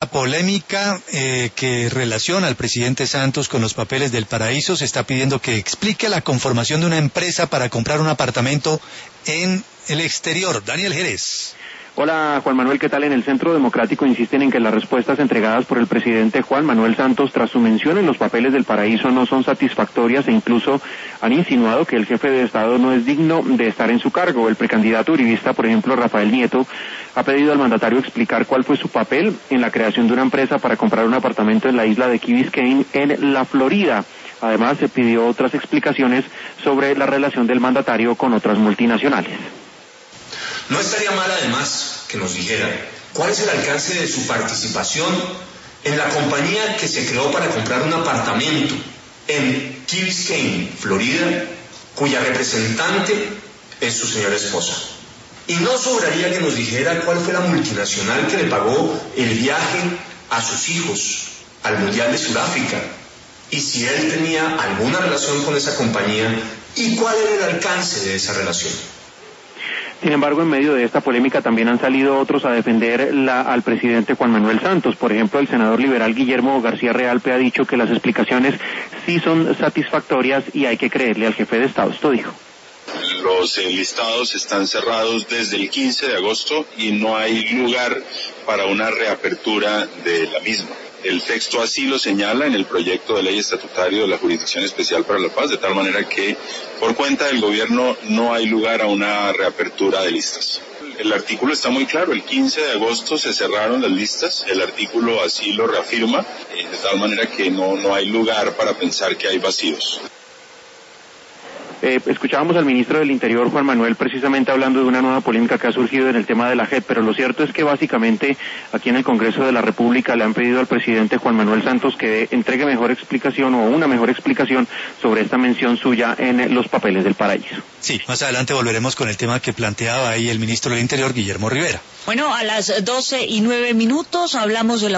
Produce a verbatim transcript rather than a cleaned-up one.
La polémica eh, que relaciona al presidente Santos con los papeles del Paraíso. Se está pidiendo que explique la conformación de una empresa para comprar un apartamento en el exterior. Daniel Jerez. Hola Juan Manuel, ¿qué tal? En el Centro Democrático insisten en que las respuestas entregadas por el presidente Juan Manuel Santos tras su mención en los papeles del Paraíso no son satisfactorias e incluso han insinuado que el jefe de Estado no es digno de estar en su cargo. El precandidato uribista, por ejemplo, Rafael Nieto, ha pedido al mandatario explicar cuál fue su papel en la creación de una empresa para comprar un apartamento en la isla de Key Biscayne, en la Florida. Además, se pidió otras explicaciones sobre la relación del mandatario con otras multinacionales. No estaría mal, además, que nos dijera cuál es el alcance de su participación en la compañía que se creó para comprar un apartamento en Key Biscayne, Florida, cuya representante es su señora esposa. Y no sobraría que nos dijera cuál fue la multinacional que le pagó el viaje a sus hijos al Mundial de Sudáfrica, y si él tenía alguna relación con esa compañía y cuál era el alcance de esa relación. Sin embargo, en medio de esta polémica también han salido otros a defender la, al presidente Juan Manuel Santos. Por ejemplo, el senador liberal Guillermo García Realpe ha dicho que las explicaciones sí son satisfactorias y hay que creerle al jefe de Estado. Esto dijo. Los eh, listados están cerrados desde el quince de agosto y no hay lugar para una reapertura de la misma. El texto así lo señala en el proyecto de ley estatutario de la Jurisdicción Especial para la Paz, de tal manera que por cuenta del gobierno no hay lugar a una reapertura de listas. El artículo está muy claro, el quince de agosto se cerraron las listas, el artículo así lo reafirma, eh, de tal manera que no, no hay lugar para pensar que hay vacíos. Eh, escuchábamos al ministro del Interior, Juan Manuel, precisamente hablando de una nueva polémica que ha surgido en el tema de la J E P, pero lo cierto es que básicamente aquí en el Congreso de la República le han pedido al presidente Juan Manuel Santos que entregue mejor explicación o una mejor explicación sobre esta mención suya en los papeles del Paraíso. Sí, más adelante volveremos con el tema que planteaba ahí el ministro del Interior, Guillermo Rivera. Bueno, a las doce y nueve minutos hablamos de la